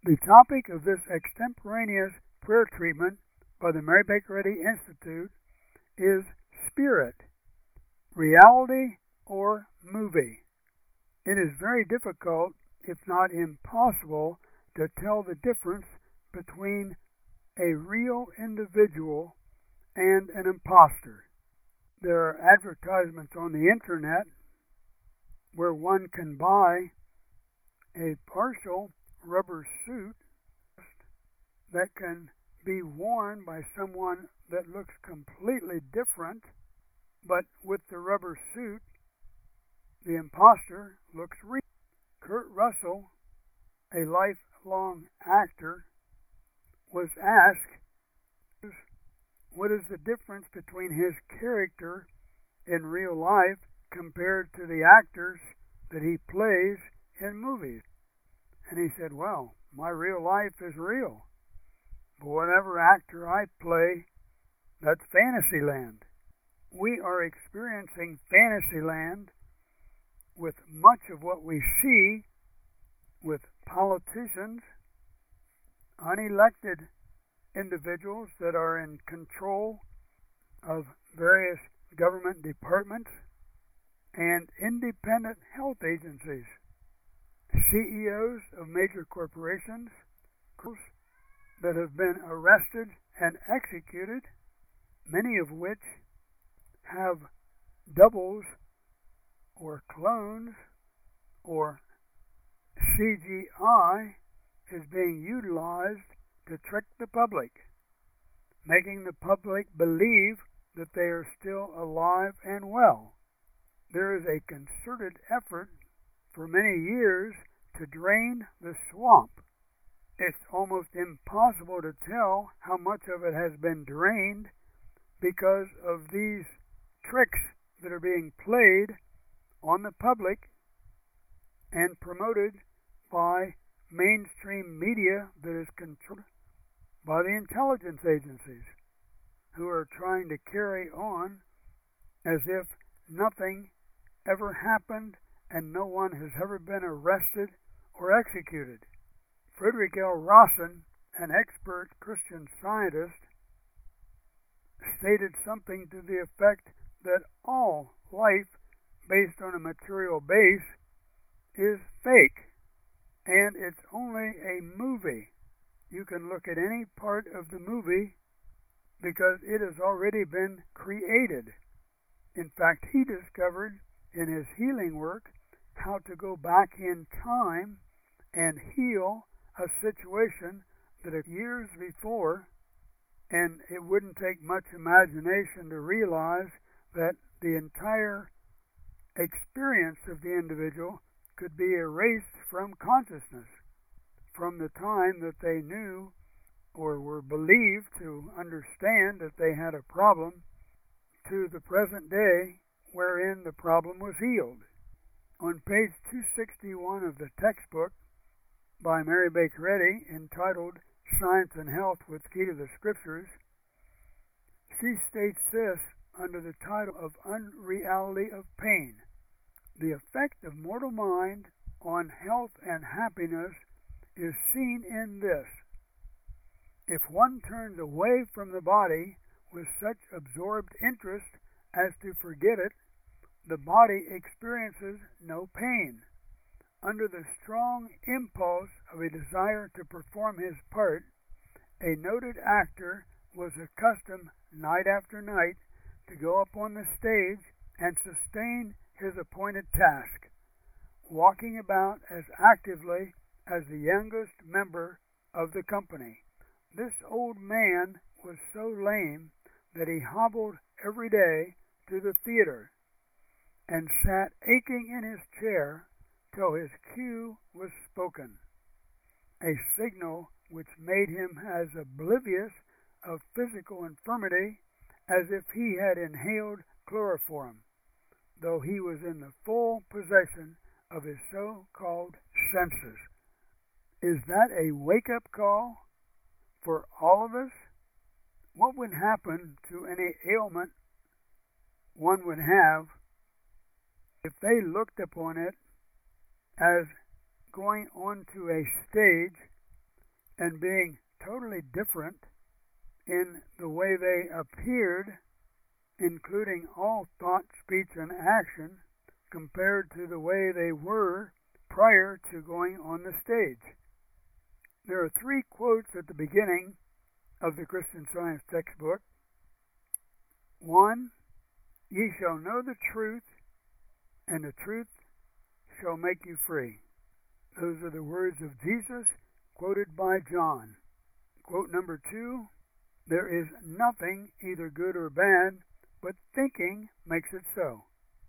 The topic of this extemporaneous prayer treatment by the Mary Baker Eddy Institute is spirit, reality, or movie. It is very difficult, if not impossible, to tell the difference between a real individual and an imposter. There are advertisements on the internet where one can buy a partial rubber suit that can be worn by someone that looks completely different, but with the rubber suit, the imposter looks real. Kurt Russell, a lifelong actor, was asked, what is the difference between his character in real life compared to the actors that he plays in movies? And he said, well, my real life is real, but whatever actor I play, that's Fantasyland. We are experiencing Fantasyland with much of what we see with politicians, unelected individuals that are in control of various government departments, and independent health agencies, CEOs of major corporations that have been arrested and executed, many of which have doubles or clones, or CGI is being utilized to trick the public, making the public believe that they are still alive and well. There is a concerted effort for many years to drain the swamp. It's almost impossible to tell how much of it has been drained because of these tricks that are being played on the public and promoted by mainstream media that is controlled by the intelligence agencies, who are trying to carry on as if nothing ever happened and no one has ever been arrested or executed. Frederick L. Rawson, an expert Christian scientist, stated something to the effect that all life based on a material base is fake, and it's only a movie. You can look at any part of the movie because it has already been created. In fact, he discovered in his healing work how to go back in time and heal a situation that years before, and it wouldn't take much imagination to realize that the entire experience of the individual could be erased from consciousness from the time that they knew or were believed to understand that they had a problem to the present day wherein the problem was healed. On page 261 of the textbook by Mary Baker Eddy, entitled Science and Health with Key to the Scriptures, she states this under the title of Unreality of Pain. The effect of mortal mind on health and happiness is seen in this. If one turns away from the body with such absorbed interest as to forget it, the body experiences no pain. Under the strong impulse of a desire to perform his part, a noted actor was accustomed night after night to go up on the stage and sustain his appointed task, walking about as actively as the youngest member of the company. This old man was so lame that he hobbled every day to the theater and sat aching in his chair till his cue was spoken, a signal which made him as oblivious of physical infirmity as if he had inhaled chloroform, though he was in the full possession of his so-called senses. Is that a wake-up call for all of us? What would happen to any ailment one would have if they looked upon it as going onto a stage and being totally different in the way they appeared, including all thought, speech, and action, compared to the way they were prior to going on the stage. There are 3 quotes at the beginning of the Christian Science textbook. 1, ye shall know the truth, and the truth shall make you free. Those are the words of Jesus, quoted by John. Quote number 2, there is nothing either good or bad, but thinking makes it so.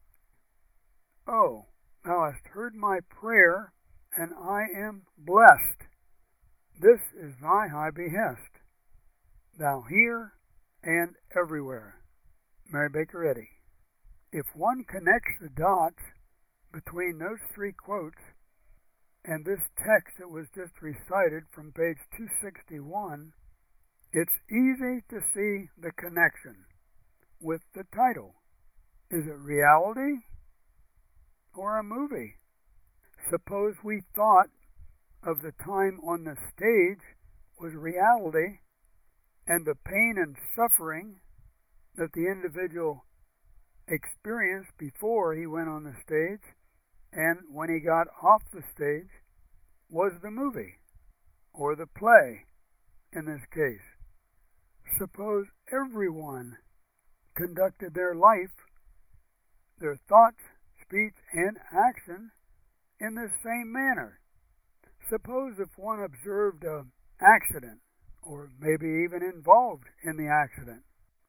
Oh, thou hast heard my prayer, and I am blessed. This is thy high behest, thou here and everywhere. Mary Baker Eddy. If one connects the dots between those 3 quotes and this text that was just recited from page 261, it's easy to see the connection with the title. Is it reality or a movie? Suppose we thought of the time on the stage was reality, and the pain and suffering that the individual experienced before he went on the stage and when he got off the stage was the movie, or the play in this case. Suppose everyone conducted their life, their thoughts, speech, and action in the same manner. Suppose if one observed an accident, or maybe even involved in the accident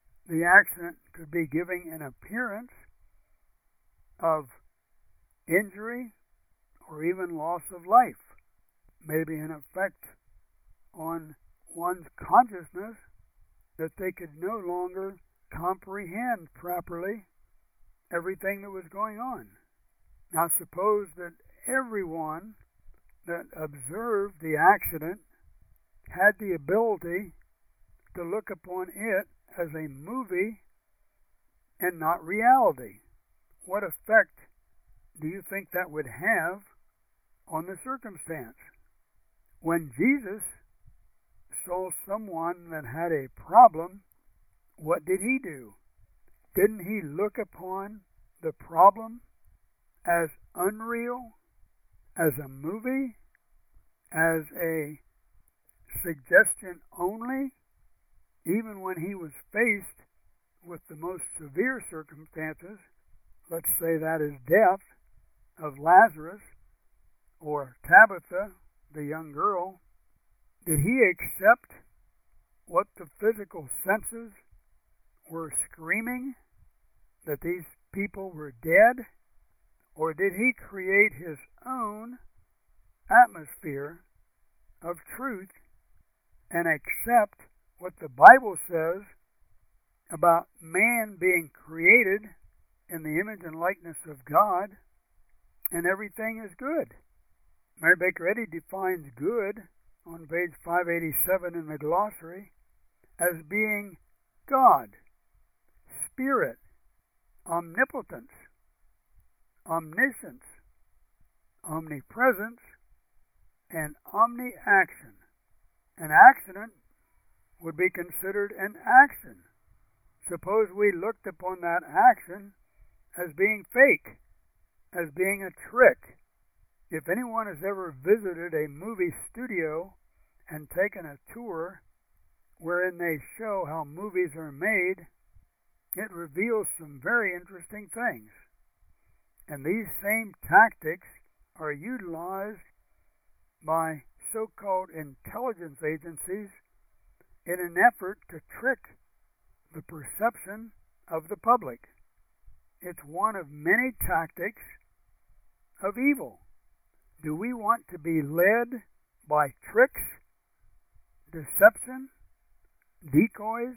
could be giving an appearance of injury or even loss of life, maybe an effect on one's consciousness that they could no longer comprehend properly everything that was going on. Now suppose that everyone that observed the accident had the ability to look upon it as a movie and not reality. What effect do you think that would have on the circumstance? When Jesus saw someone that had a problem, what did he do? Didn't he look upon the problem as unreal, as a movie, as a suggestion only, even when he was faced with the most severe circumstances? Let's say that is death of Lazarus or Tabitha, the young girl. Did he accept what the physical senses were screaming, that these people were dead? Or did he create his own atmosphere of truth and accept what the Bible says about man being created in the image and likeness of God, and everything is good? Mary Baker Eddy defines good on page 587 in the glossary as being God, Spirit, omnipotence, omniscience, omnipresence, and omni-action. An accident would be considered an action. Suppose we looked upon that action as being fake, as being a trick. If anyone has ever visited a movie studio and taken a tour wherein they show how movies are made, it reveals some very interesting things. And these same tactics are utilized by so-called intelligence agencies in an effort to trick the perception of the public. It's one of many tactics of evil. Do we want to be led by tricks, deception, decoys,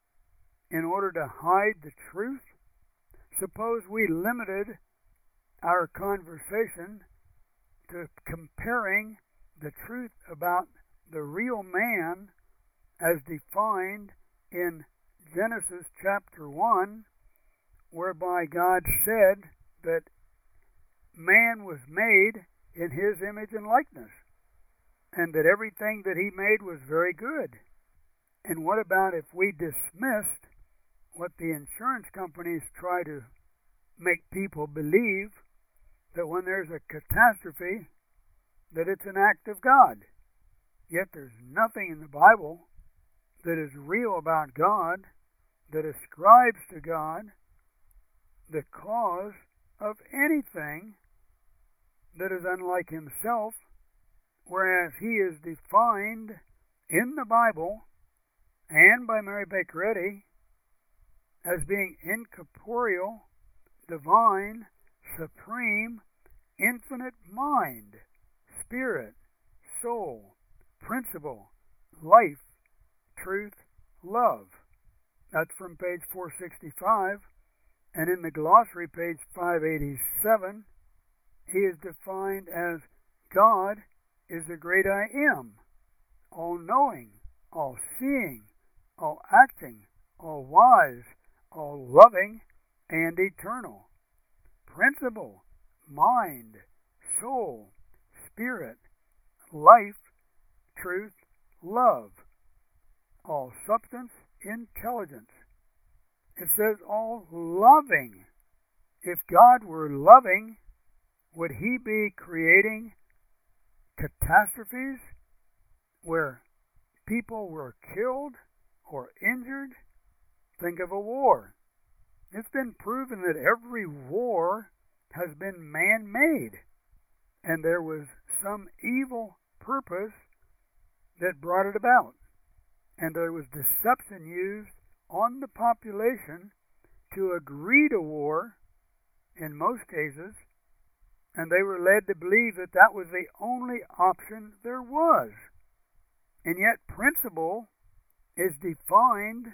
in order to hide the truth? Suppose we limited our conversation to comparing the truth about the real man as defined in Genesis chapter 1, whereby God said that man was made in his image and likeness. and that everything that he made was very good. And what about if we dismissed what the insurance companies try to make people believe, that when there's a catastrophe, that it's an act of God? Yet there's nothing in the Bible that is real about God that ascribes to God the cause of anything that is unlike himself, whereas he is defined in the Bible and by Mary Baker Eddy as being incorporeal, divine, supreme, infinite mind, spirit, soul, principle, life, truth, love. That's from page 465. And in the glossary, page 587, he is defined as God is the great I am, all-knowing, all-seeing, all-acting, all-wise, all-loving, and eternal. Principle, mind, soul, spirit, life, truth, love, all substance, intelligence. It says all loving. If God were loving, would he be creating catastrophes where people were killed or injured? Think of a war. It's been proven that every war has been man-made, and there was some evil purpose that brought it about, and there was deception used on the population to agree to war in most cases, and they were led to believe that that was the only option there was. And yet principle is defined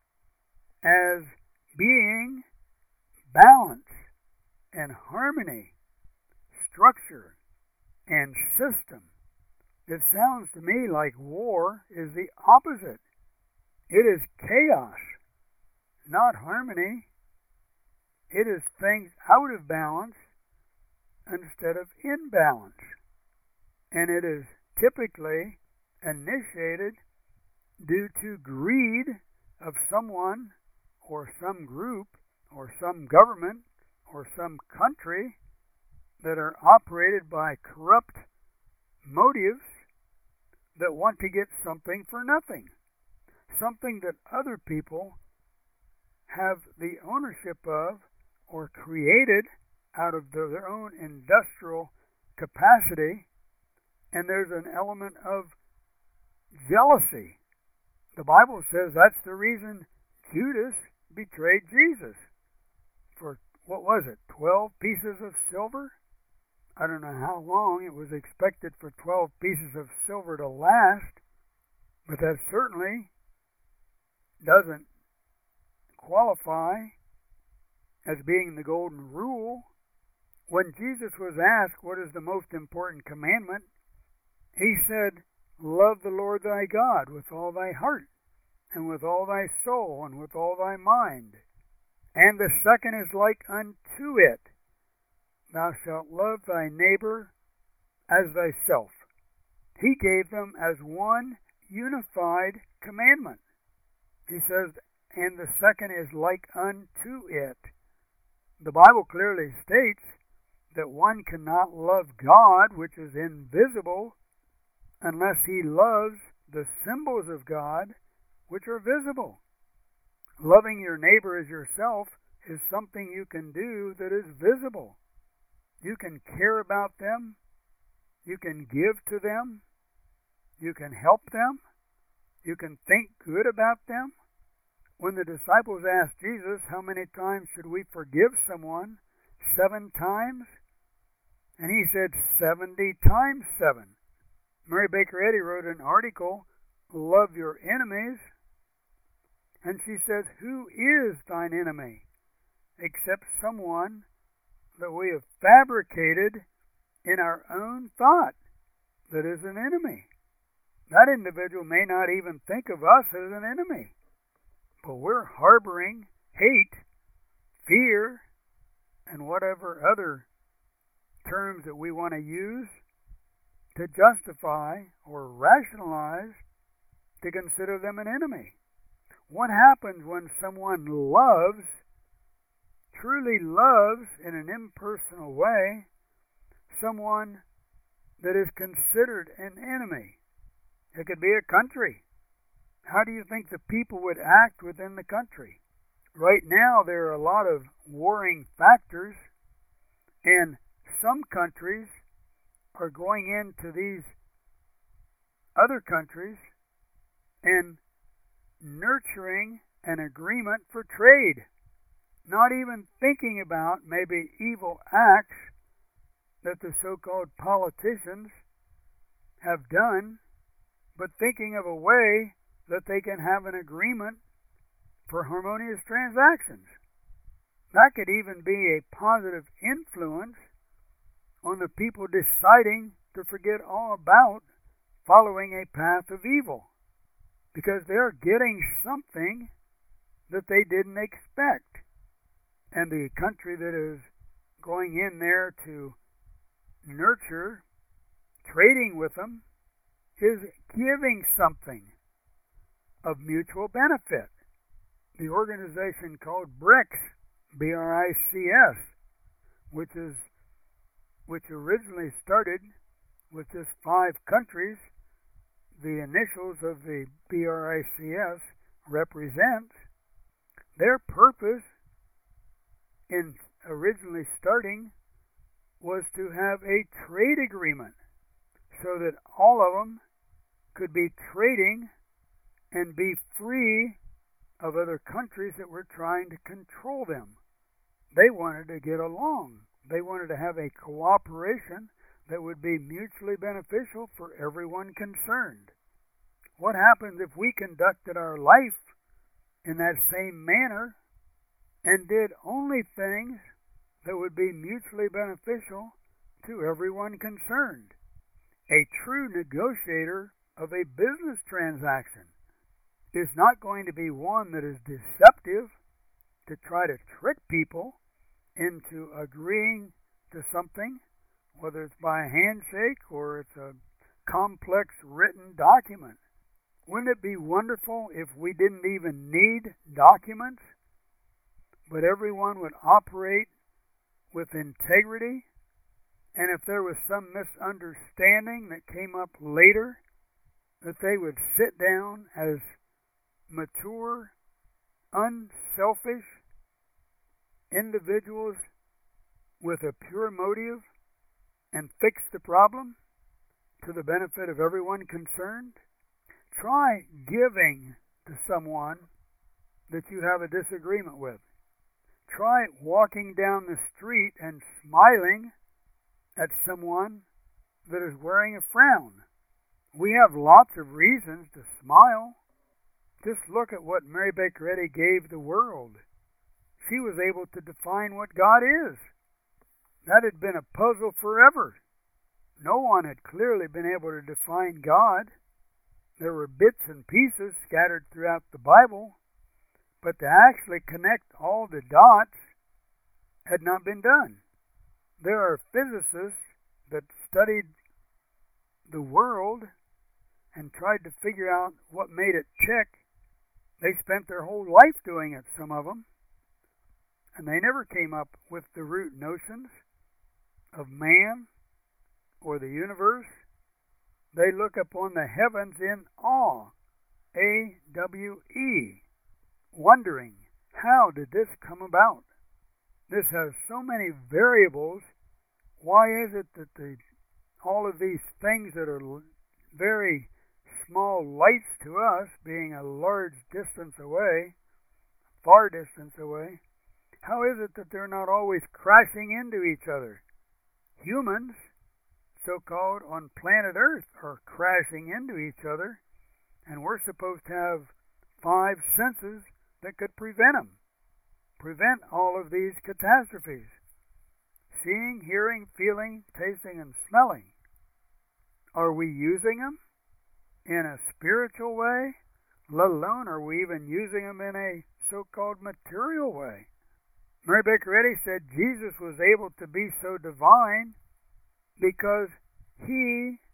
as being balance and harmony, structure and system. It sounds to me like war is the opposite. It is chaos, not harmony. It is things out of balance instead of in balance. And it is typically initiated due to greed of someone or some group or some government or some country that are operated by corrupt motives that want to get something for nothing, something that other people have the ownership of or created out of their own industrial capacity, and there's an element of jealousy. The Bible says that's the reason Judas betrayed Jesus for, what was it, 12 pieces of silver? I don't know how long it was expected for 12 pieces of silver to last, but that certainly doesn't qualify as being the golden rule. When Jesus was asked what is the most important commandment, he said, love the Lord thy God with all thy heart, and with all thy soul, and with all thy mind. And the second is like unto it, thou shalt love thy neighbor as thyself. He gave them as one unified commandment. He says, and the second is like unto it. The Bible clearly states that one cannot love God, which is invisible, unless he loves the symbols of God, which are visible. Loving your neighbor as yourself is something you can do that is visible. You can care about them. You can give to them. You can help them. You can think good about them. When the disciples asked Jesus, how many times should we forgive someone? 7 times? And he said 70 times 7. Mary Baker Eddy wrote an article, Love Your Enemies, and she says, who is thine enemy? Except someone that we have fabricated in our own thought that is an enemy. That individual may not even think of us as an enemy, but we're harboring hate, fear, and whatever other terms that we want to use to justify or rationalize to consider them an enemy. What happens when someone loves, truly loves in an impersonal way, someone that is considered an enemy? It could be a country. How do you think the people would act within the country? Right now, there are a lot of warring factors, and some countries are going into these other countries and nurturing an agreement for trade, not even thinking about maybe evil acts that the so-called politicians have done, but thinking of a way that they can have an agreement for harmonious transactions. That could even be a positive influence on the people deciding to forget all about following a path of evil, because they're getting something that they didn't expect. And the country that is going in there to nurture trading with them is giving something of mutual benefit. The organization called BRICS, BRICS, which originally started with just 5 countries, the initials of the BRICS represent, their purpose in originally starting was to have a trade agreement so that all of them could be trading and be free of other countries that were trying to control them. They wanted to get along. They wanted to have a cooperation that would be mutually beneficial for everyone concerned. What happens if we conducted our life in that same manner and did only things that would be mutually beneficial to everyone concerned? A true negotiator of a business transaction is not going to be one that is deceptive to try to trick people into agreeing to something, whether it's by a handshake or it's a complex written document. Wouldn't it be wonderful if we didn't even need documents, but everyone would operate with integrity? And if there was some misunderstanding that came up later, that they would sit down as mature, unselfish individuals with a pure motive and fix the problem to the benefit of everyone concerned? Try giving to someone that you have a disagreement with. Try walking down the street and smiling at someone that is wearing a frown. We have lots of reasons to smile. Just look at what Mary Baker Eddy gave the world. She was able to define what God is. That had been a puzzle forever. No one had clearly been able to define God. There were bits and pieces scattered throughout the Bible, but to actually connect all the dots had not been done. There are physicists that studied the world and tried to figure out what made it tick. They spent their whole life doing it, some of them, and they never came up with the root notions of man or the universe. They look upon the heavens in awe, A-W-E, wondering, how did this come about? This has so many variables. Why is it that all of these things that are very small lights to us, being a large distance away, far distance away, how is it that they're not always crashing into each other? Humans, so-called, on planet Earth are crashing into each other, and we're supposed to have 5 senses that could prevent all of these catastrophes: seeing, hearing, feeling, tasting, and smelling. Are we using them in a spiritual way? Let alone are we even using them in a so-called material way? Mary Baker Eddy said Jesus was able to be so divine because he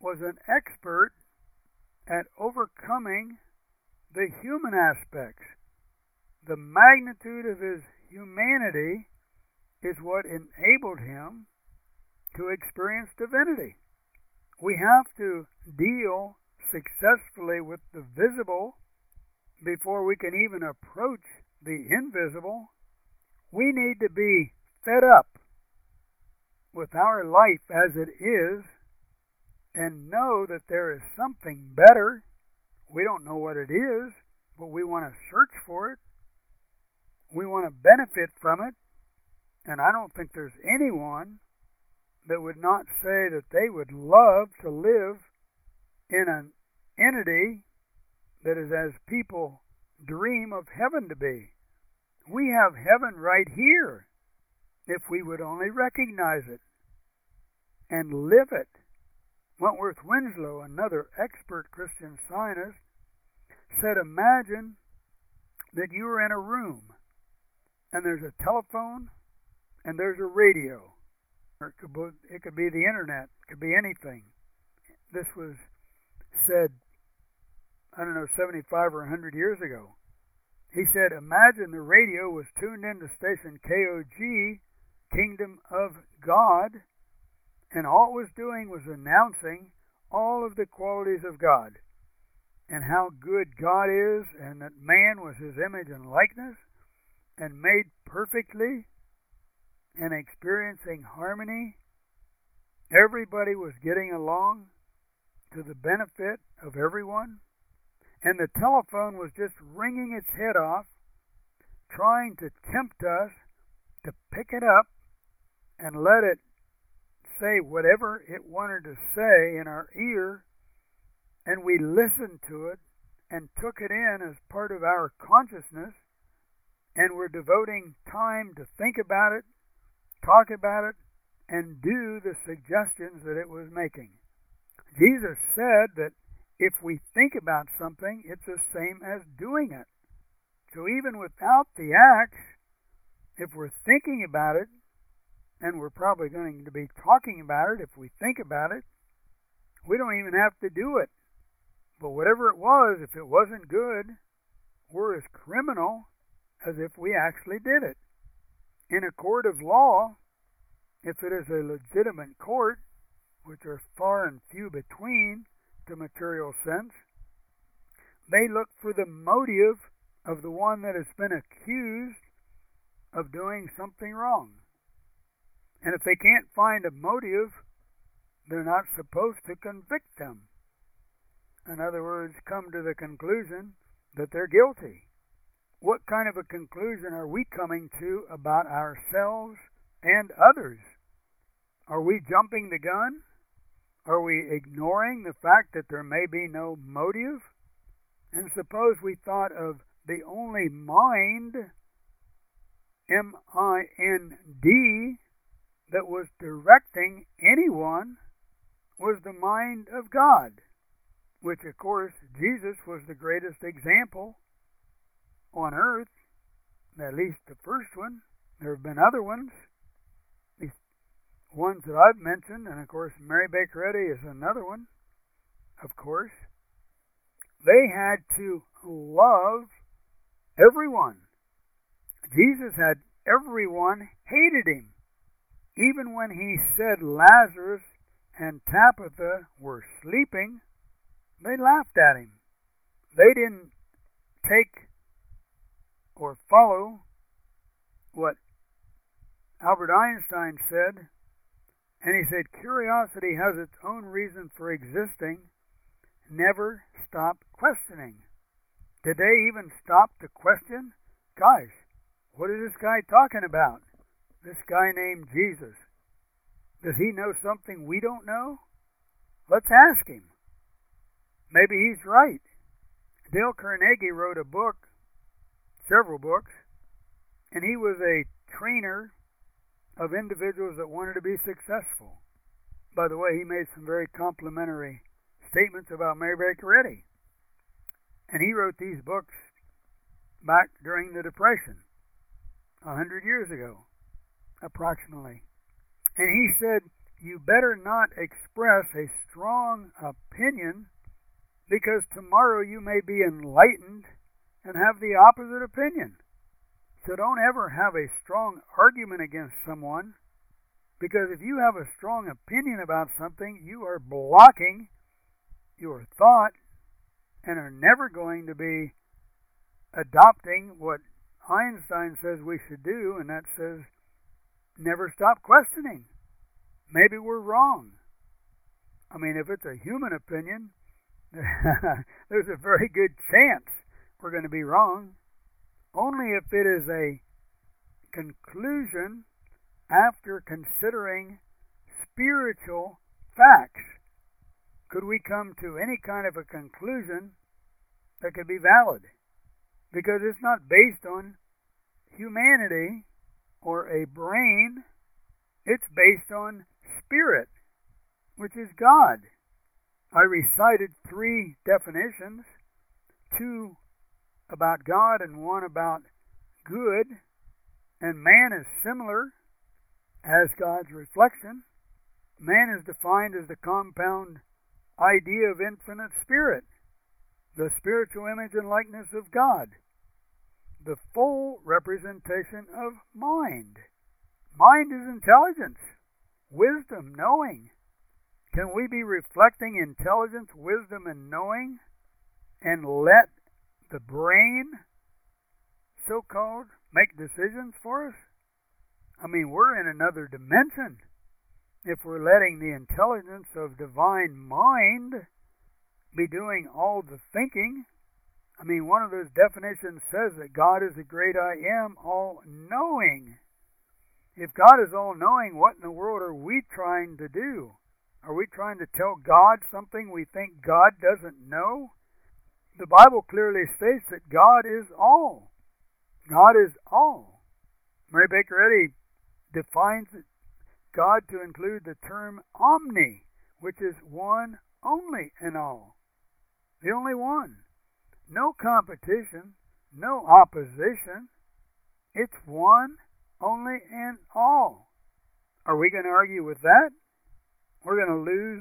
was an expert at overcoming the human aspects. The magnitude of his humanity is what enabled him to experience divinity. We have to deal successfully with the visible before we can even approach the invisible. We need to be fed up with our life as it is and know that there is something better. We don't know what it is, but we want to search for it. We want to benefit from it. And I don't think there's anyone that would not say that they would love to live in an entity that is as people dream of heaven to be. We have heaven right here if we would only recognize it and live it. Wentworth Winslow, another expert Christian Scientist, said, imagine that you are in a room and there's a telephone and there's a radio. Or it could be the internet. It could be anything. This was said, 75 or 100 years ago. He said, imagine the radio was tuned into station KOG, Kingdom of God, and all it was doing was announcing all of the qualities of God and how good God is and that man was his image and likeness and made perfectly and experiencing harmony. Everybody was getting along to the benefit of everyone. And the telephone was just ringing its head off, trying to tempt us to pick it up and let it say whatever it wanted to say in our ear. And we listened to it and took it in as part of our consciousness. And we're devoting time to think about it, talk about it, and do the suggestions that it was making. Jesus said that if we think about something, it's the same as doing it. So even without the acts, if we're thinking about it, and we're probably going to be talking about it if we think about it, we don't even have to do it. But whatever it was, if it wasn't good, we're as criminal as if we actually did it. In a court of law, if it is a legitimate court, which are far and few between to material sense, they look for the motive of the one that has been accused of doing something wrong. And if they can't find a motive, they're not supposed to convict them. In other words, come to the conclusion that they're guilty. What kind of a conclusion are we coming to about ourselves and others? Are we jumping the gun? Are we ignoring the fact that there may be no motive? And suppose we thought of the only mind, M-I-N-D, that was directing anyone was the mind of God, which, of course, Jesus was the greatest example on earth, at least the first one. There have been other ones, these ones that I've mentioned, and of course Mary Baker Eddy is another one, of course. They had to love everyone. Jesus had everyone hated him. Even when he said Lazarus and Tabitha were sleeping, they laughed at him. They didn't take or follow what Albert Einstein said, and he said, curiosity has its own reason for existing. Never stop questioning. Did they even stop to question? Guys, what is this guy talking about? This guy named Jesus. Does he know something we don't know? Let's ask him. Maybe he's right. Dale Carnegie wrote a book, several books, and he was a trainer of individuals that wanted to be successful. By the way, he made some very complimentary statements about Mary Baker Eddy. And he wrote these books back during the Depression, 100 years ago, approximately. And he said, you better not express a strong opinion, because tomorrow you may be enlightened and have the opposite opinion. So don't ever have a strong argument against someone, because if you have a strong opinion about something, you are blocking your thought and are never going to be adopting what Einstein says we should do, and that says never stop questioning. Maybe we're wrong. I mean, if it's a human opinion, there's a very good chance we're going to be wrong. Only if it is a conclusion after considering spiritual facts could we come to any kind of a conclusion that could be valid. Because it's not based on humanity or a brain. It's based on spirit, which is God. I recited 3 definitions, 2 about God and 1 about good, and man is similar as God's reflection. Man is defined as the compound idea of infinite spirit, the spiritual image and likeness of God, the full representation of mind. Mind is intelligence, wisdom, knowing. Can we be reflecting intelligence, wisdom, and knowing, and let the brain, so-called, make decisions for us? I mean, we're in another dimension if we're letting the intelligence of divine mind be doing all the thinking. I mean, one of those definitions says that God is the great I am, all-knowing. If God is all-knowing, what in the world are we trying to do? Are we trying to tell God something we think God doesn't know? The Bible clearly states that God is all. God is all. Mary Baker Eddy defines God to include the term omni, which is one, only, and all. The only one. No competition, no opposition. It's one, only, and all. Are we going to argue with that? We're going to lose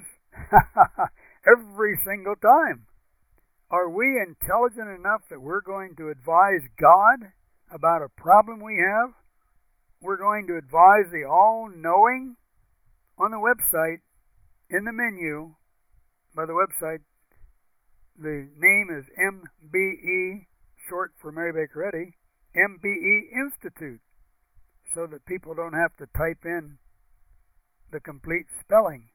every single time. Are we intelligent enough that we're going to advise God about a problem we have? We're going to advise the all-knowing? On the website, in the menu, by the website, the name is MBE, short for Mary Baker Eddy, MBE Institute, so that people don't have to type in the complete spelling.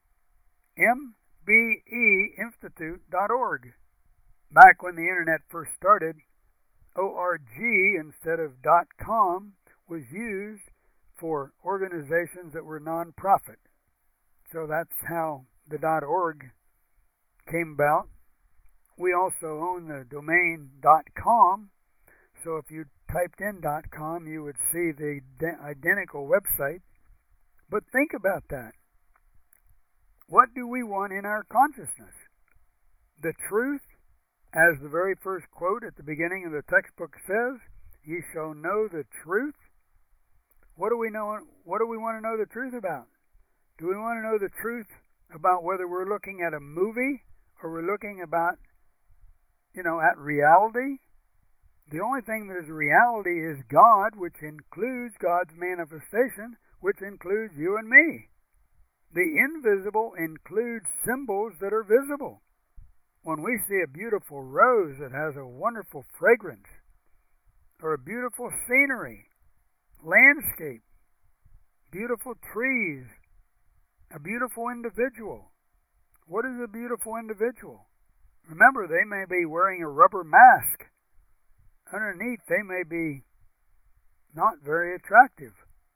MBEinstitute.org. Back when the internet first started, .org instead of .com was used for organizations that were non-profit. So that's how the .org came about. We also own the domain .com, so if you typed in .com, you would see the identical website. But think about that. What do we want in our consciousness? The truth, as the very first quote at the beginning of the textbook says, "Ye shall know the truth." What do we know? What do we want to know the truth about? Do we want to know the truth about whether we're looking at a movie or we're looking about, at reality? The only thing that is reality is God, which includes God's manifestation, which includes you and me. The invisible includes symbols that are visible. When we see a beautiful rose that has a wonderful fragrance, or a beautiful scenery, landscape, beautiful trees, a beautiful individual. What is a beautiful individual? Remember, they may be wearing a rubber mask. Underneath, they may be not very attractive.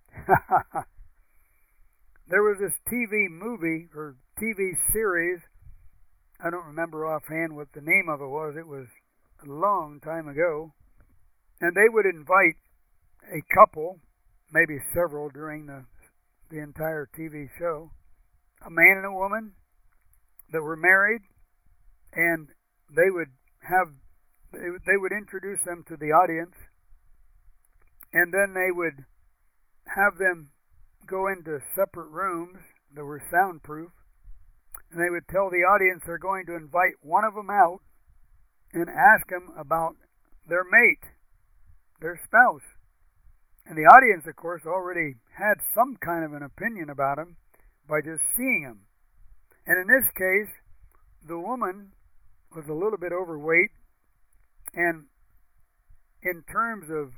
There was this TV movie or TV series. I don't remember offhand what the name of it was. It was a long time ago. And they would invite a couple, maybe several during the entire TV show, a man and a woman that were married, and they would introduce them to the audience, and then they would have them go into separate rooms, that were soundproof, and they would tell the audience they're going to invite one of them out and ask them about their mate, their spouse. And the audience, of course, already had some kind of an opinion about him by just seeing him. And in this case, the woman was a little bit overweight, and in terms of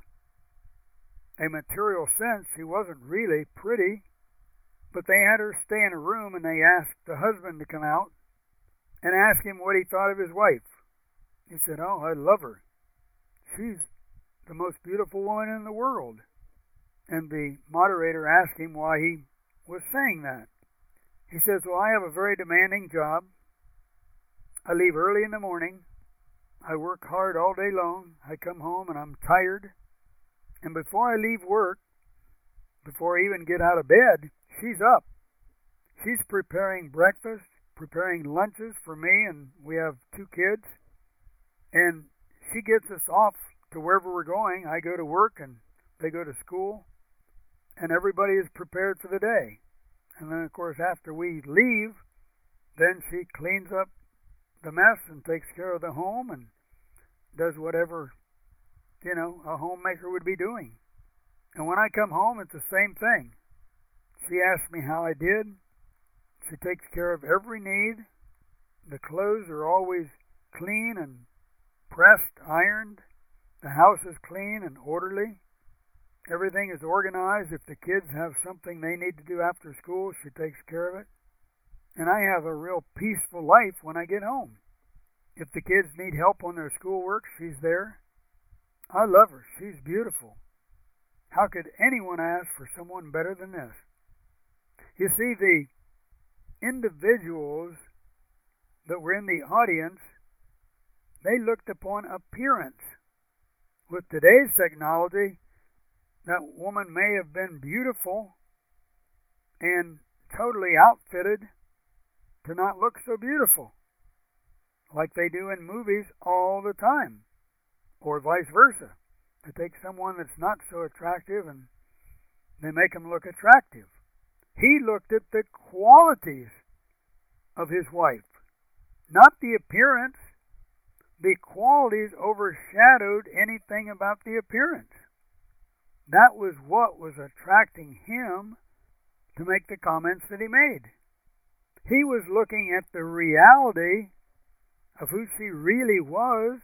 a material sense, she wasn't really pretty, but they had her stay in a room, and they asked the husband to come out and ask him what he thought of his wife. He said, "Oh, I love her. She's the most beautiful woman in the world." And the moderator asked him why he was saying that. He says, "Well, I have a very demanding job. I leave early in the morning. I work hard all day long. I come home and I'm tired. And before I leave work, before I even get out of bed, she's up. She's preparing breakfast, preparing lunches for me, and we have 2 kids. And she gets us off to wherever we're going. I go to work and they go to school. And everybody is prepared for the day. And then, of course, after we leave, then she cleans up the mess and takes care of the home and does whatever, a homemaker would be doing. And when I come home, it's the same thing. She asks me how I did. She takes care of every need. The clothes are always clean and pressed, ironed. The house is clean and orderly. Everything is organized. If the kids have something they need to do after school, she takes care of it. And I have a real peaceful life when I get home. If the kids need help on their schoolwork, she's there. I love her. She's beautiful. How could anyone ask for someone better than this? You see, the individuals that were in the audience, they looked upon appearance. With today's technology, that woman may have been beautiful and totally outfitted to not look so beautiful, like they do in movies all the time, or vice versa. They take someone that's not so attractive and they make him look attractive. He looked at the qualities of his wife, not the appearance. The qualities overshadowed anything about the appearance. That was what was attracting him to make the comments that he made. He was looking at the reality of who she really was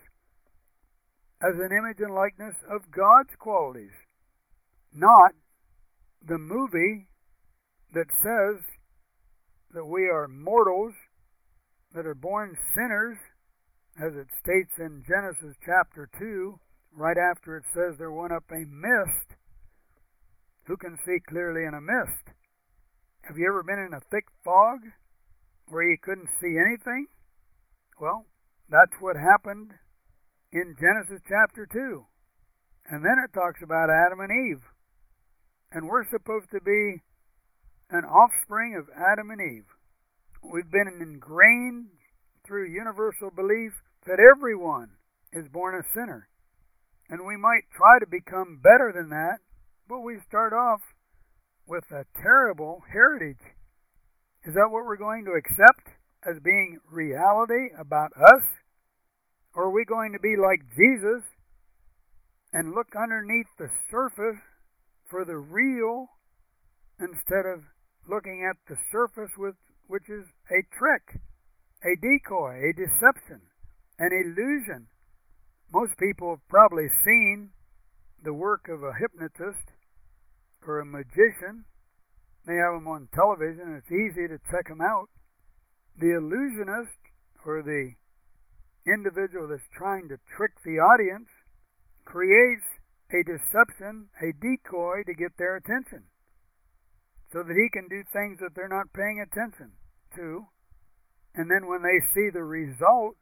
as an image and likeness of God's qualities, not the movie that says that we are mortals, that are born sinners, as it states in Genesis chapter 2, right after it says there went up a mist. Who can see clearly in a mist? Have you ever been in a thick fog where you couldn't see anything? Well, that's what happened in Genesis chapter 2. And then it talks about Adam and Eve. And we're supposed to be an offspring of Adam and Eve. We've been ingrained through universal belief that everyone is born a sinner. And we might try to become better than that, but we start off with a terrible heritage. Is that what we're going to accept as being reality about us? Or are we going to be like Jesus and look underneath the surface for the real instead of looking at the surface which is a trick, a decoy, a deception, an illusion? Most people have probably seen the work of a hypnotist or a magician. They have them on television, and it's easy to check them out. The illusionist, or the individual that's trying to trick the audience, creates a deception, a decoy to get their attention, so that he can do things that they're not paying attention to. And then when they see the result,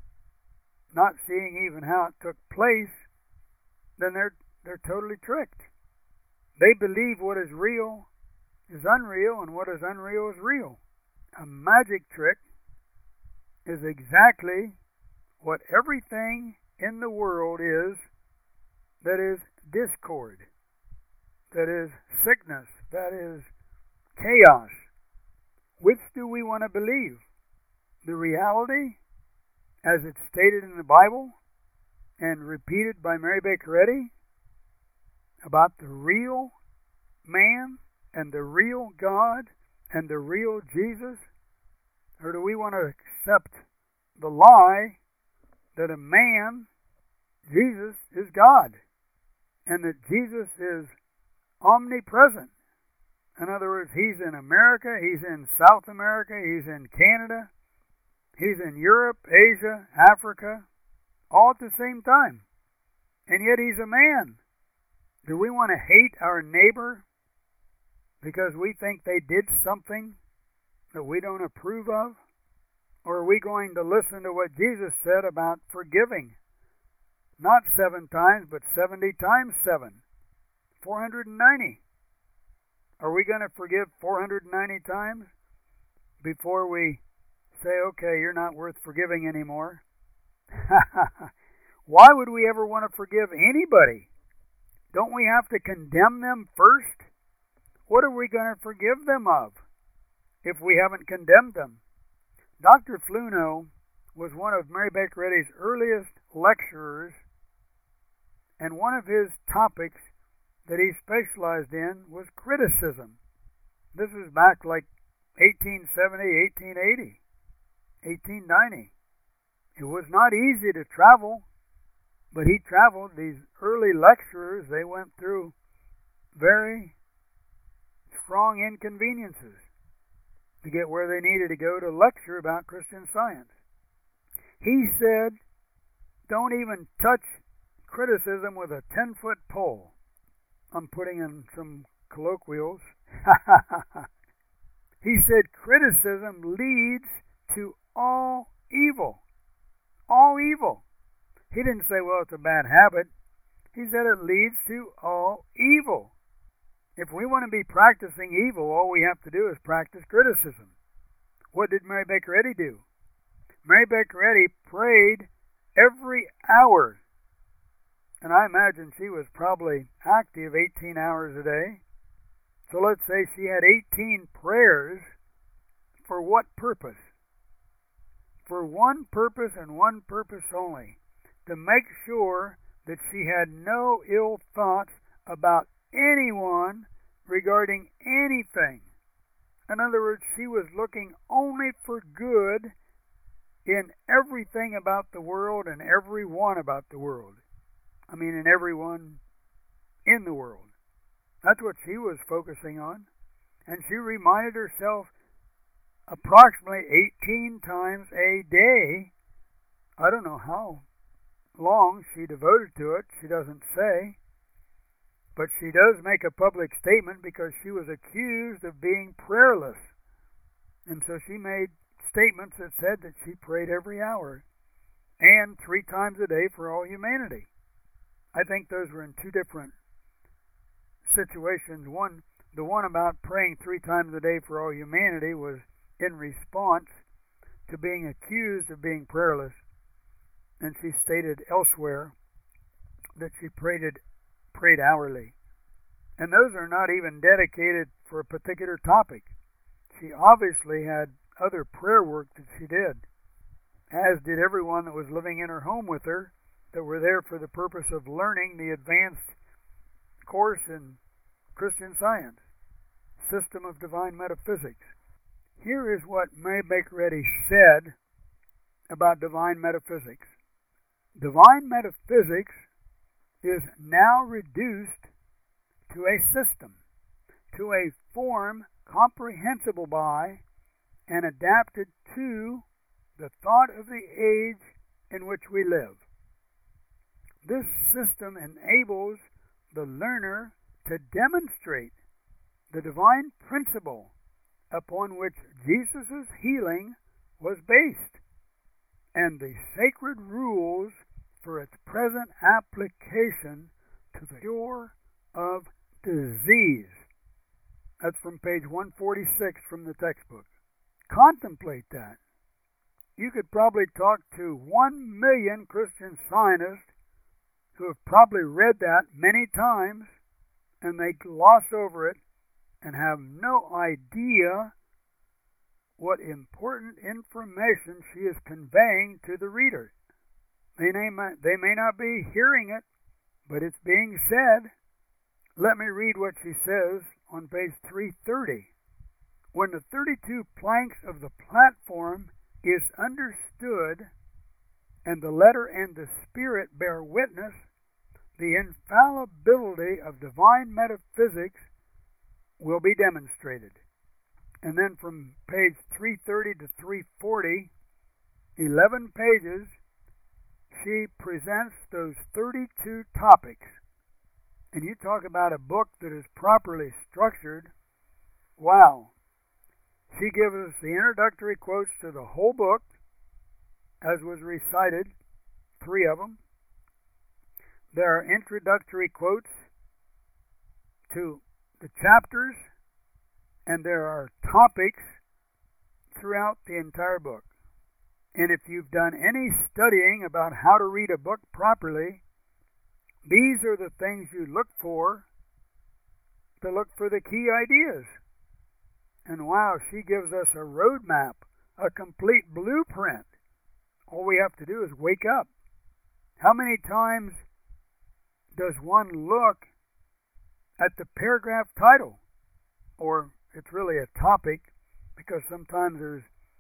not seeing even how it took place, then they're totally tricked. They believe what is real is unreal, and what is unreal is real. A magic trick is exactly what everything in the world is that is discord, that is sickness, that is chaos. Which do we want to believe? The reality, as it's stated in the Bible and repeated by Mary Baker Eddy, about the real man and the real God and the real Jesus? Or do we want to accept the lie that a man, Jesus, is God, and that Jesus is omnipresent? In other words, he's in America, he's in South America, he's in Canada, he's in Europe, Asia, Africa, all at the same time. And yet he's a man. Do we want to hate our neighbor because we think they did something that we don't approve of? Or are we going to listen to what Jesus said about forgiving? Not 7 times, but 70 times 7. 490. Are we going to forgive 490 times before we say, okay, you're not worth forgiving anymore? Why would we ever want to forgive anybody? Don't we have to condemn them first? What are we going to forgive them of if we haven't condemned them? Dr. Fluno was one of Mary Baker Eddy's earliest lecturers, and one of his topics that he specialized in was criticism. This was back like 1870, 1880, 1890. It was not easy to travel, but he traveled. These early lecturers, they went through very strong inconveniences to get where they needed to go to lecture about Christian Science. He said, don't even touch criticism with a 10-foot pole. I'm putting in some colloquials. He said criticism leads to all evil. All evil. He didn't say, well, it's a bad habit. He said it leads to all evil. If we want to be practicing evil, all we have to do is practice criticism. What did Mary Baker Eddy do? Mary Baker Eddy prayed every hour. And I imagine she was probably active 18 hours a day. So let's say she had 18 prayers. For what purpose? For one purpose and one purpose only. To make sure that she had no ill thoughts about anyone regarding anything. In other words, she was looking only for good in everything about the world and everyone about the world. I mean, in everyone in the world. That's what she was focusing on. And she reminded herself approximately 18 times a day. I don't know how long she devoted to it. She doesn't say. But she does make a public statement because she was accused of being prayerless. And so she made statements that said that she prayed every hour and 3 times a day for all humanity. I think those were in 2 different situations. The one about praying 3 times a day for all humanity was in response to being accused of being prayerless. And she stated elsewhere that she prayed hourly. And those are not even dedicated for a particular topic. She obviously had other prayer work that she did, as did everyone that was living in her home with her, that were there for the purpose of learning the advanced course in Christian Science, System of Divine Metaphysics. Here is what Mary Baker Eddy said about divine metaphysics. Divine metaphysics is now reduced to a system, to a form comprehensible by and adapted to the thought of the age in which we live. This system enables the learner to demonstrate the divine principle upon which Jesus' healing was based and the sacred rules for its present application to the cure of disease. That's from page 146 from the textbook. Contemplate that. You could probably talk to 1 million Christian Scientists who have probably read that many times, and they gloss over it and have no idea what important information she is conveying to the reader. They may not be hearing it, but it's being said. Let me read what she says on page 330. When the 32 planks of the platform is understood, and the letter and the spirit bear witness, the infallibility of divine metaphysics will be demonstrated. And then from page 330 to 340, 11 pages, she presents those 32 topics. And you talk about a book that is properly structured. Wow. She gives us the introductory quotes to the whole book, as was recited, 3 of them. There are introductory quotes to the chapters, and there are topics throughout the entire book. And if you've done any studying about how to read a book properly, these are the things you look for to look for the key ideas. And wow, she gives us a roadmap, a complete blueprint. All we have to do is wake up. How many times does one look at the paragraph title? Or it's really a topic, because sometimes there's,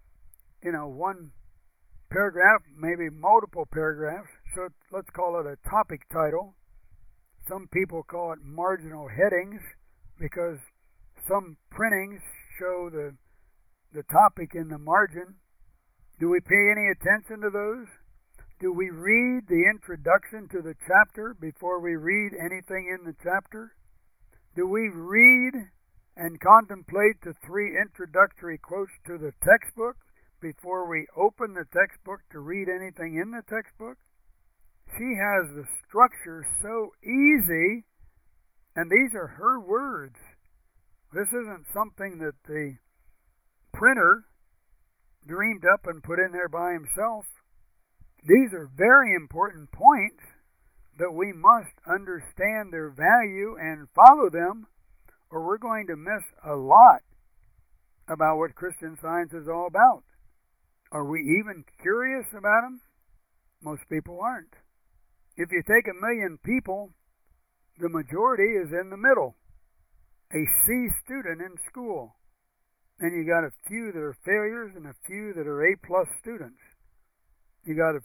one paragraph, maybe multiple paragraphs. So let's call it a topic title. Some people call it marginal headings, because some printings show the topic in the margin. Do we pay any attention to those? Do we read the introduction to the chapter before we read anything in the chapter? Do we read and contemplate the 3 introductory quotes to the textbook before we open the textbook to read anything in the textbook? She has the structure so easy, and these are her words. This isn't something that the printer dreamed up and put in there by himself. These are very important points that we must understand their value and follow them, or we're going to miss a lot about what Christian Science is all about. Are we even curious about them? Most people aren't. If you take 1 million people, the majority is in the middle, a C student in school. And you got a few that are failures and a few that are A+ students. You got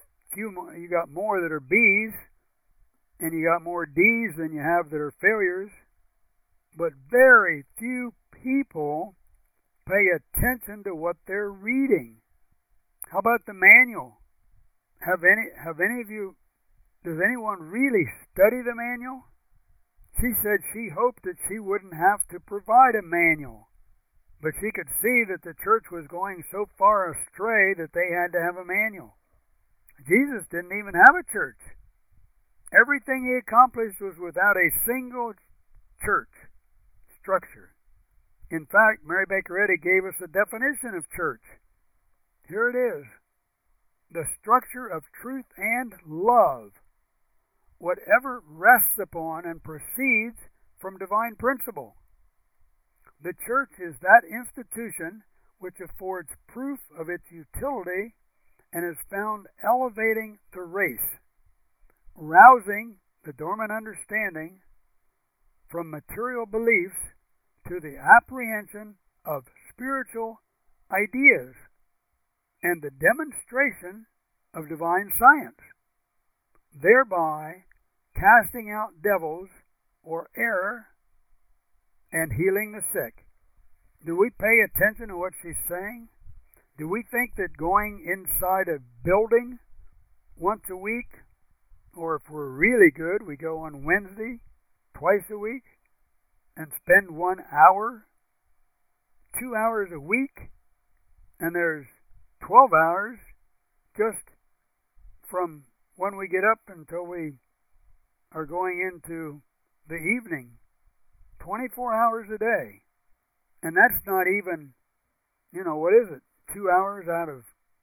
more that are B's, and you got more D's than you have that are failures. But very few people pay attention to what they're reading. How about the manual? Have any of you, does anyone really study the manual? She said she hoped that she wouldn't have to provide a manual, but she could see that the church was going so far astray that they had to have a manual. Jesus didn't even have a church. Everything he accomplished was without a single church structure. In fact, Mary Baker Eddy gave us a definition of church. Here it is. The structure of truth and love, whatever rests upon and proceeds from divine principle. The church is that institution which affords proof of its utility and is found elevating the race, rousing the dormant understanding from material beliefs to the apprehension of spiritual ideas and the demonstration of divine science, thereby casting out devils or error and healing the sick. Do we pay attention to what she's saying? Do we think that going inside a building once a week, or if we're really good, we go on Wednesday twice a week and spend 1 hour, 2 hours a week, and there's 12 hours just from when we get up until we are going into the evening, 24 hours a day. And that's not even, what is it? 2 hours out of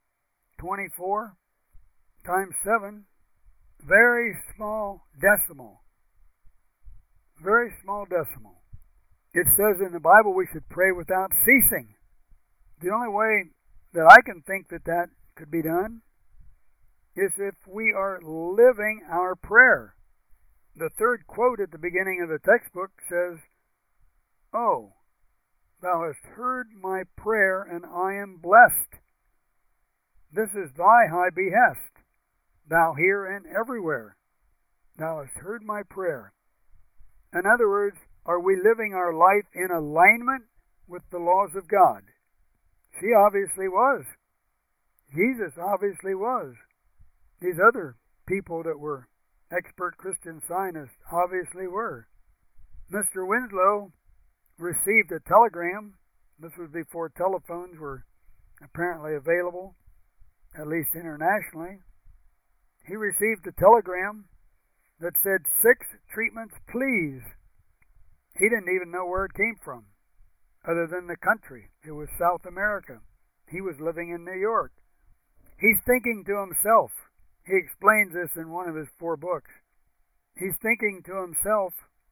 24 times 7. Very small decimal. Very small decimal. It says in the Bible we should pray without ceasing. The only way that I can think that that could be done is if we are living our prayer. The third quote at the beginning of the textbook says, "Oh, thou hast heard my prayer, and I am blessed. This is thy high behest, thou here and everywhere. Thou hast heard my prayer." In other words, are we living our life in alignment with the laws of God? She obviously was. Jesus obviously was. These other people that were expert Christian Scientists obviously were. Mr. Winslow received a telegram. This was before telephones were apparently available, at least internationally. He received a telegram that said 6 treatments, please. He didn't even know where it came from, other than the country. It was South America. He was living in New York. He's thinking to himself, he explains this in one of his 4 books. He's thinking to himself,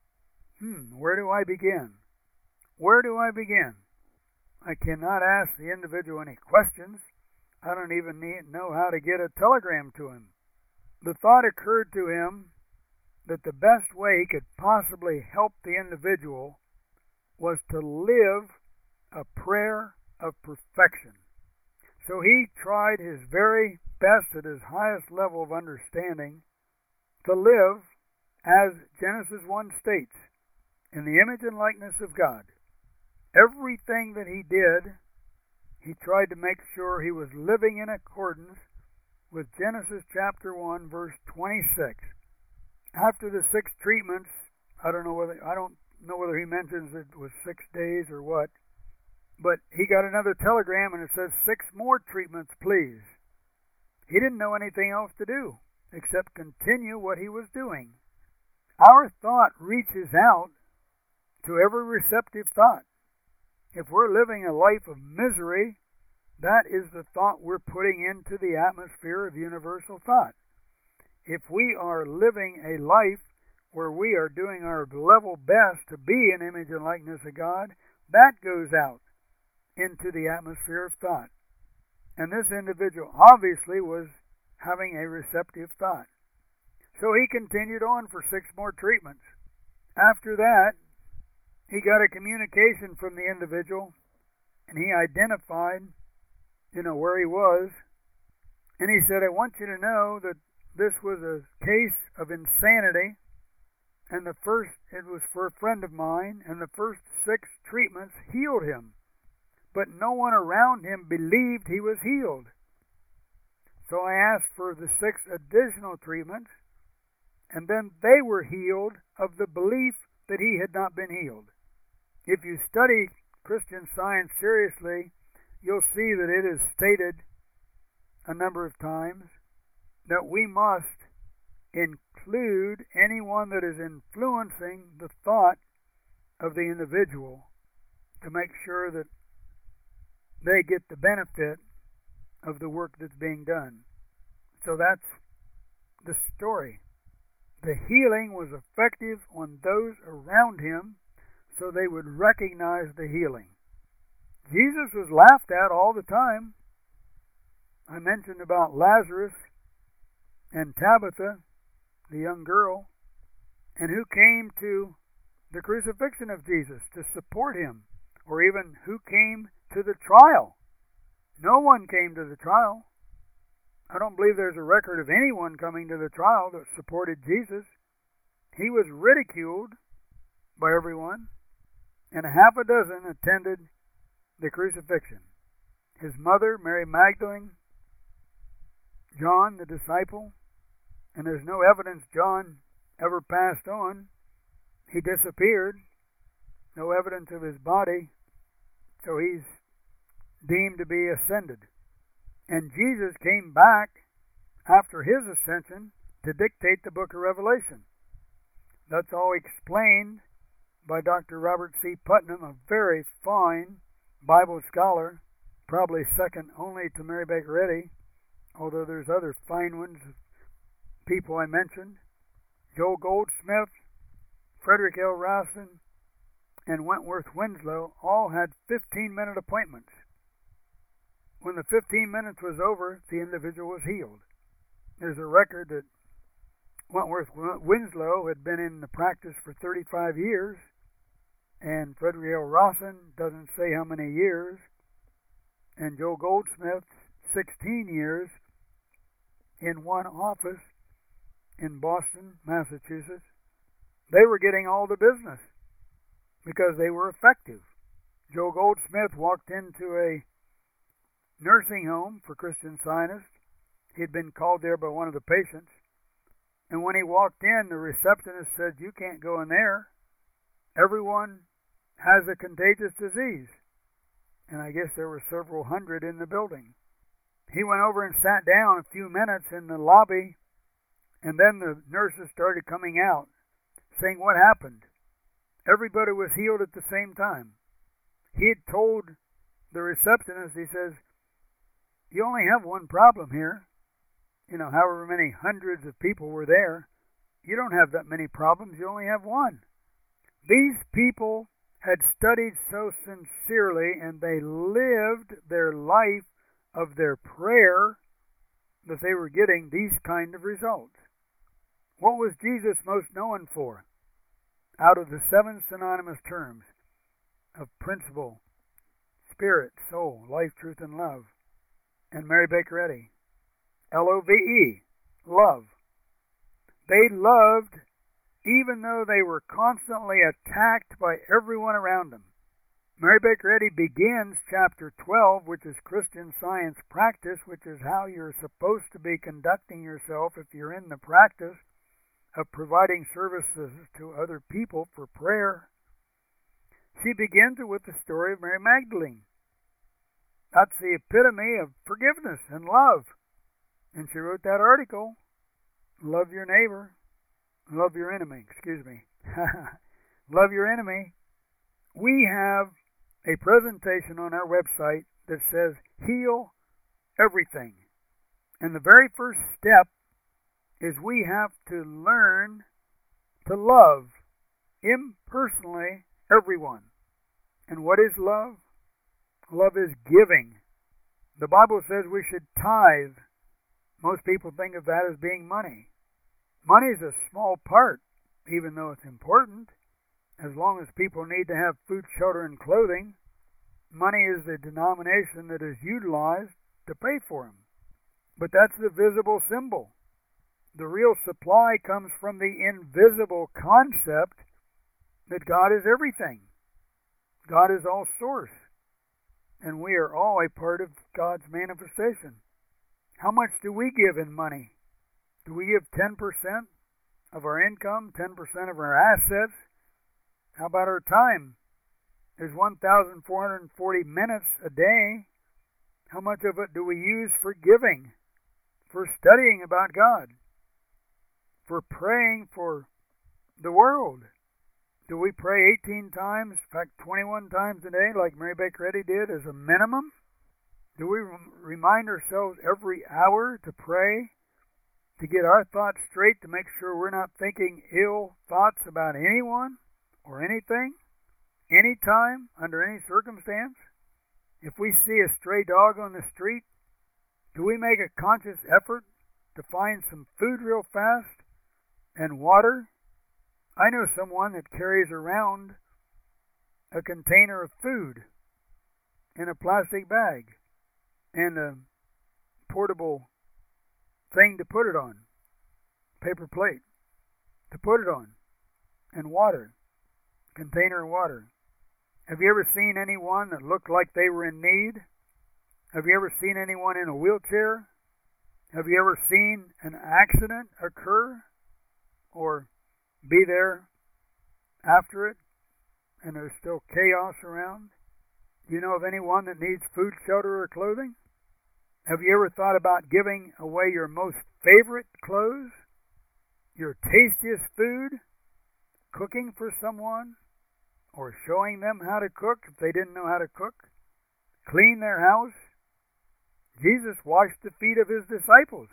where do I begin? Where do I begin? I cannot ask the individual any questions. I don't even know how to get a telegram to him. The thought occurred to him that the best way he could possibly help the individual was to live a prayer of perfection. So he tried his very best at his highest level of understanding to live as Genesis 1 states, in the image and likeness of God. Everything that he did, he tried to make sure he was living in accordance with Genesis chapter 1, verse 26. After the 6 treatments, I don't know whether he mentions it was 6 days or what, but he got another telegram and it says 6 more treatments, please. He didn't know anything else to do except continue what he was doing. Our thought reaches out to every receptive thought. If we're living a life of misery, that is the thought we're putting into the atmosphere of universal thought. If we are living a life where we are doing our level best to be an image and likeness of God, that goes out into the atmosphere of thought. And this individual obviously was having a receptive thought. So he continued on for 6 more treatments. After that, he got a communication from the individual, and he identified, where he was. And he said, I want you to know that this was a case of insanity, and it was for a friend of mine, and the first 6 treatments healed him. But no one around him believed he was healed. So I asked for the 6 additional treatments, and then they were healed of the belief that he had not been healed. If you study Christian Science seriously, you'll see that it is stated a number of times that we must include anyone that is influencing the thought of the individual to make sure that they get the benefit of the work that's being done. So that's the story. The healing was effective on those around him so they would recognize the healing. Jesus was laughed at all the time. I mentioned about Lazarus and Tabitha, the young girl, and who came to the crucifixion of Jesus to support him, or even who came to the trial. No one came to the trial. I don't believe there's a record of anyone coming to the trial that supported Jesus. He was ridiculed by everyone, and 6 attended the crucifixion. His mother, Mary Magdalene, John, the disciple, and there's no evidence John ever passed on. He disappeared. No evidence of his body, so he's deemed to be ascended. And Jesus came back after his ascension to dictate the book of Revelation. That's all explained by Dr. Robert C. Putnam, a very fine Bible scholar, probably second only to Mary Baker Eddy, although there's other fine ones, people I mentioned. Joel Goldsmith, Frederick L. Rassin, and Wentworth Winslow all had 15-minute appointments. When the 15 minutes was over, the individual was healed. There's a record that Wentworth Winslow had been in the practice for 35 years, and Frederick L. Rawson doesn't say how many years, and Joe Goldsmith 16 years in one office in Boston, Massachusetts. They were getting all the business because they were effective. Joe Goldsmith walked into a nursing home for Christian Scientists. He had been called there by one of the patients. And when he walked in, the receptionist said, "You can't go in there. Everyone has a contagious disease." And I guess there were several hundred in the building. He went over and sat down a few minutes in the lobby, and then the nurses started coming out, saying, "What happened?" Everybody was healed at the same time. He had told the receptionist, he says, "You only have one problem here. However many hundreds of people were there, you don't have that many problems. You only have one." These people had studied so sincerely, and they lived their life of their prayer, that they were getting these kind of results. What was Jesus most known for? Out of the 7 synonymous terms of principle, spirit, soul, life, truth, and love, and Mary Baker Eddy, LOVE, love. They loved even though they were constantly attacked by everyone around them. Mary Baker Eddy begins chapter 12, which is Christian Science practice, which is how you're supposed to be conducting yourself if you're in the practice of providing services to other people for prayer. She begins it with the story of Mary Magdalene. That's the epitome of forgiveness and love. And she wrote that article, Love Your Neighbor, Love Your Enemy, Love Your Enemy. We have a presentation on our website that says, Heal Everything. And the very first step is we have to learn to love impersonally everyone. And what is love? Love is giving. The Bible says we should tithe. Most people think of that as being money. Money is a small part, even though it's important. As long as people need to have food, shelter, and clothing, money is the denomination that is utilized to pay for them. But that's the visible symbol. The real supply comes from the invisible concept that God is everything. God is all source. And we are all a part of God's manifestation. How much do we give in money? Do we give 10% of our income, 10% of our assets? How about our time? There's 1,440 minutes a day. How much of it do we use for giving, for studying about God, for praying for the world? Do we pray 18 times, in fact 21 times a day like Mary Baker Eddy did as a minimum? Do we remind ourselves every hour to pray, to get our thoughts straight, to make sure we're not thinking ill thoughts about anyone or anything, anytime, under any circumstance? If we see a stray dog on the street, do we make a conscious effort to find some food real fast and water? I know someone that carries around a container of food in a plastic bag and a portable thing to put it on, paper plate to put it on, and water, container of water. Have you ever seen anyone that looked like they were in need? Have you ever seen anyone in a wheelchair? Have you ever seen an accident occur or be there after it and there's still chaos around? Do you know of anyone that needs food, shelter, or clothing? Have you ever thought about giving away your most favorite clothes, your tastiest food, cooking for someone, or showing them how to cook if they didn't know how to cook, clean their house? Jesus washed the feet of his disciples.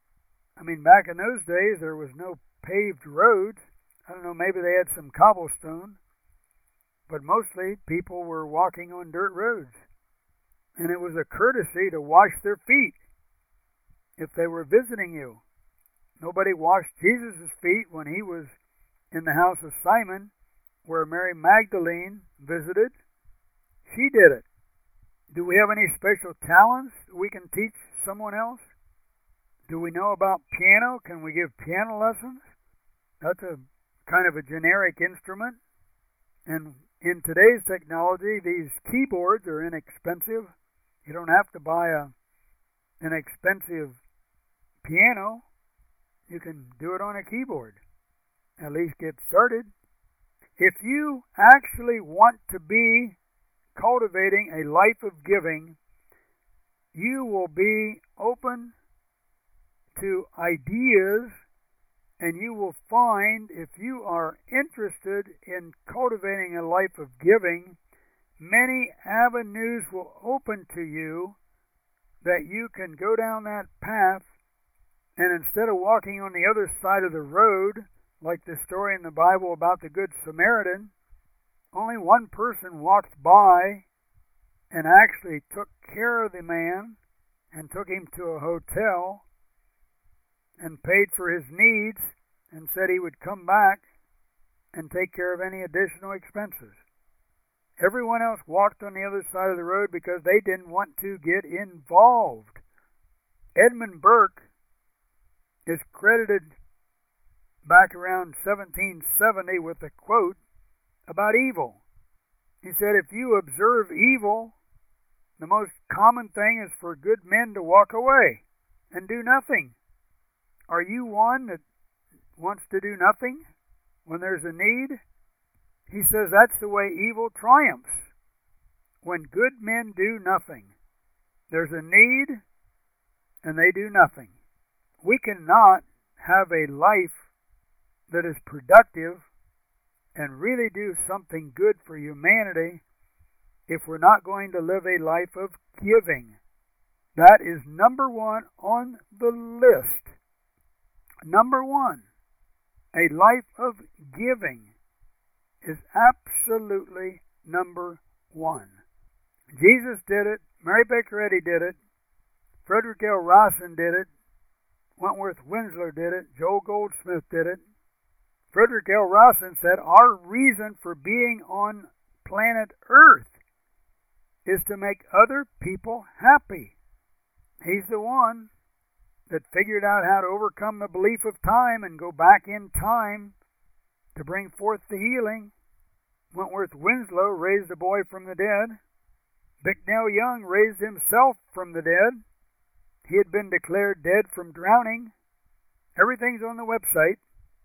Back in those days there was no paved roads. I don't know, maybe they had some cobblestone, but mostly people were walking on dirt roads. and it was a courtesy to wash their feet if they were visiting you. Nobody washed Jesus' feet when he was in the house of Simon, where Mary Magdalene visited. She did it. Do we have any special talents we can teach someone else? Do we know about piano? Can we give piano lessons? That's a kind of a generic instrument. And in today's technology, these keyboards are inexpensive. You don't have to buy an expensive piano. You can do it on a keyboard. At least get started. If you actually want to be cultivating a life of giving, you will be open to ideas, and you will find, if you are interested in cultivating a life of giving, many avenues will open to you that you can go down that path, and instead of walking on the other side of the road, like the story in the Bible about the Good Samaritan, only one person walked by and actually took care of the man and took him to a hotel and paid for his needs and said he would come back and take care of any additional expenses. Everyone else walked on the other side of the road because they didn't want to get involved. Edmund Burke is credited back around 1770 with a quote about evil. He said, if you observe evil, the most common thing is for good men to walk away and do nothing. Are you one that wants to do nothing when there's a need? He says that's the way evil triumphs. When good men do nothing, there's a need and they do nothing. We cannot have a life that is productive and really do something good for humanity if we're not going to live a life of giving. That is number one on the list. Number one, a life of giving is absolutely number one. Jesus did it. Mary Baker Eddy did it. Frederick L. Rawson did it. Wentworth Winslow did it. Joel Goldsmith did it. Frederick L. Rawson said, our reason for being on planet Earth is to make other people happy. He's the one that figured out how to overcome the belief of time and go back in time to bring forth the healing. Wentworth Winslow raised a boy from the dead. Bicknell Young raised himself from the dead. He had been declared dead from drowning. Everything's on the website,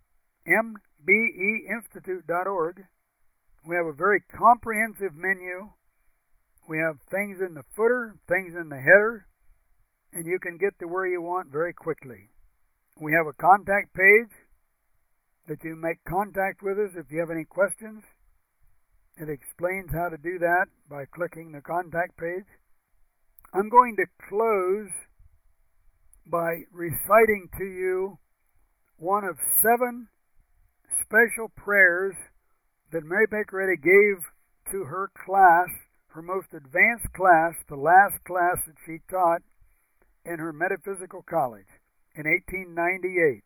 mbeinstitute.org. We have a very comprehensive menu. We have things in the footer, things in the header, and you can get to where you want very quickly. We have a contact page that you make contact with us if you have any questions. It explains how to do that by clicking the contact page. I'm going to close by reciting to you one of 7 special prayers that Mary Baker Eddy gave to her class, her most advanced class, the last class that she taught in her metaphysical college in 1898,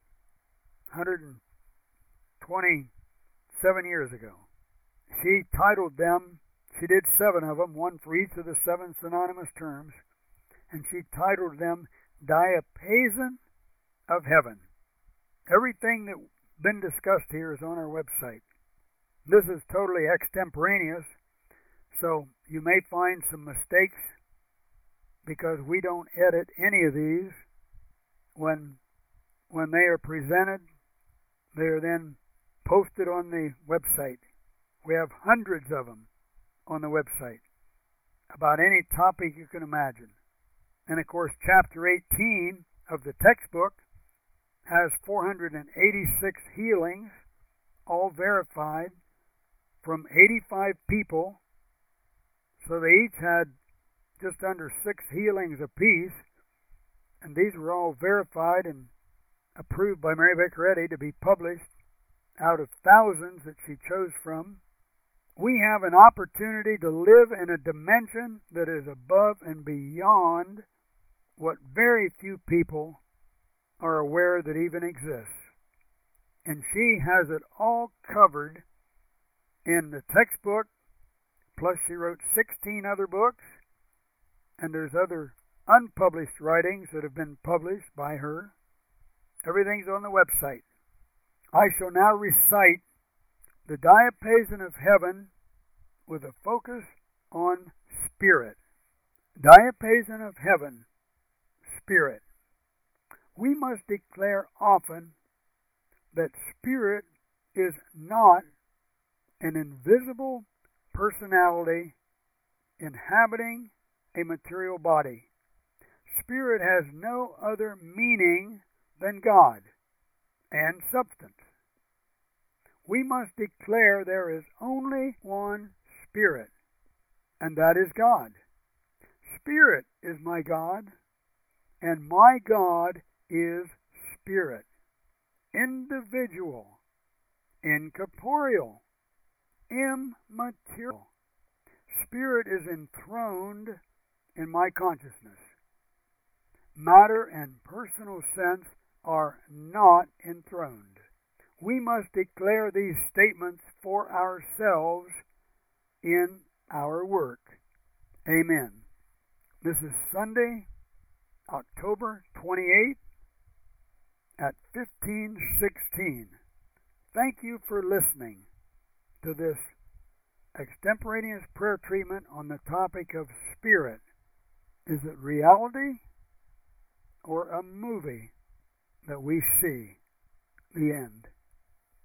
127 years ago. She titled them, she did 7 of them, one for each of the 7 synonymous terms, and she titled them Diapason of Heaven. Everything that's been discussed here is on our website. This is totally extemporaneous, so you may find some mistakes because we don't edit any of these. When they are presented, they are then posted on the website. We have hundreds of them on the website about any topic you can imagine. And of course, chapter 18 of the textbook has 486 healings, all verified from 85 people. So they each had just under 6 healings apiece, and these were all verified and approved by Mary Baker Eddy to be published out of thousands that she chose from We have an opportunity to live in a dimension that is above and beyond what very few people are aware that even exists. And she has it all covered in the textbook, plus she wrote 16 other books, and there's other unpublished writings that have been published by her. Everything's on the website. I shall now recite the Diapason of Heaven with a focus on spirit. Diapason of Heaven, spirit. We must declare often that spirit is not an invisible personality inhabiting a material body. Spirit has no other meaning than God and substance. We must declare there is only one Spirit, and that is God. Spirit is my God, and my God is Spirit. Individual, incorporeal, immaterial. Spirit is enthroned in my consciousness. Matter and personal sense are not enthroned. We must declare these statements for ourselves in our work. Amen. This is Sunday, October 28th at 15:16. Thank you for listening to this extemporaneous prayer treatment on the topic of spirit. Is it reality or a movie that we see? The end.